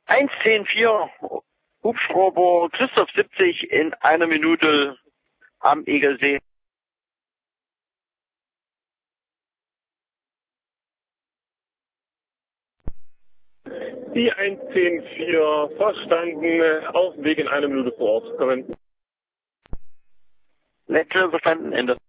1-10-4, Hubschrauber Christoph 70 in 1 Minute am Egelsee. Die 1-10-4 verstanden, auf dem Weg in 1 Minute vor Ort. Kommen. Letzte verstanden, Ende.